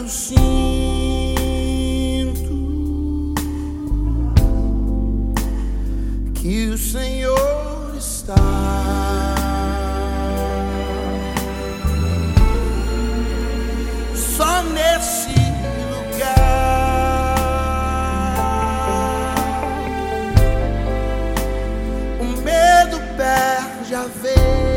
eu sinto que o Senhor está. Só nesse lugar o medo perde a vez.